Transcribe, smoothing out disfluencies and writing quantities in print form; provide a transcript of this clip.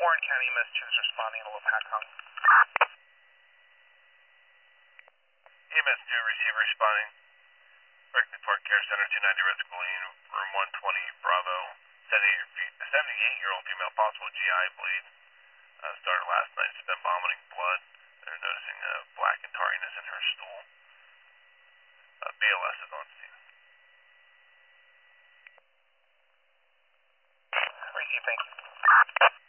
Warren County EMS 2 is responding to Lopatcong. EMS 2, receiver responding. Berkeley Park Care Center, 290 Red Schoolene, room 120, Bravo. 78-year-old female, possible GI bleed. Started last night, has been vomiting blood. They're noticing black and tarriness in her stool. BLS is on scene. Thank you.